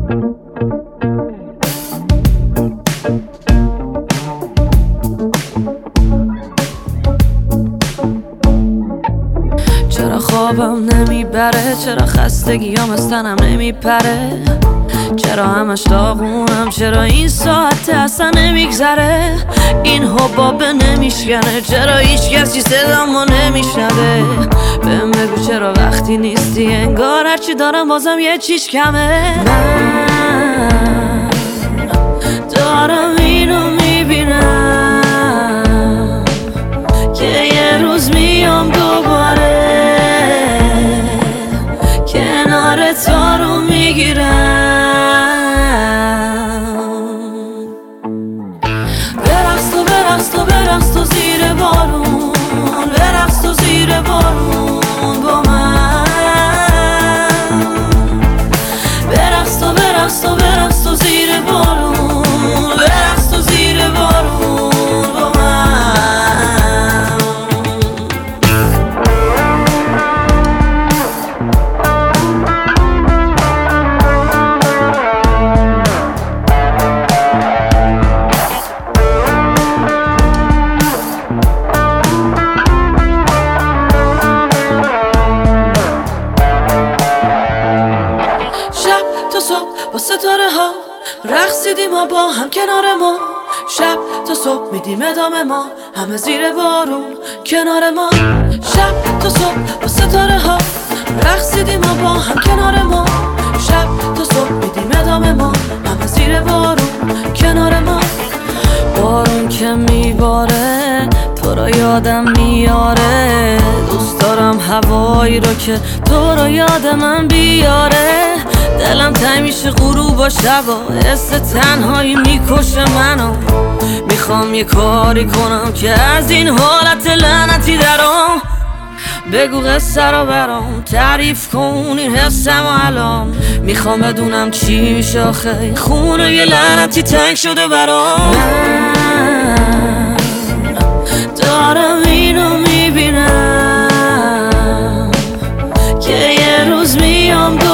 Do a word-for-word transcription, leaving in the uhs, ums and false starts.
چرا خوابم نمیبره، چرا خستگیام از تنم نمیپره، چرا همش داغونم، چرا این ساعت اصلا نمیگذره، این حبابه نمیشکنه، چرا هیچ کسی صدامو نمیشنوه. بهم بگو چرا وقتی نیستی انگار هرچی دارم بازم یه چیش کمه. من دارم اینو میبینم که یه روز میام دوباره کنار تو رو میگیرم. برقص تو برقص تو برقص تو زیر بارون، برقص تو زیر بارون با من. برقص تو برقص تو برقص تو زیر بارون، برقص تو زیر بارون با من. با ستاره ها رقصیدیم ما با هم کنار ما، شب تا صبح میدیم ادامه ما همه زیر بارون کنار ما. شب تا صبح با ستاره ها رقصیدیم ما با هم کنار ما، شب تا صبح میدیم ادامه ما همه زیر بارون کنار ما. بارون که میباره تو رو یادم میاره، دوست دارم هوایی رو که تو رو یاد من بیاره. دلم تنگ میشه غروب و شبا، حس تنهایی میکشه منو، میخوام یه کاری کنم که از این حالت لعنتی درام. بگو قصه رو برام تعریف کن این حسم و الان، میخوام بدونم چی میشه آخه خونه یه لعنتی تنگ شده برام. من دارم اینو میبینم که یه روز میام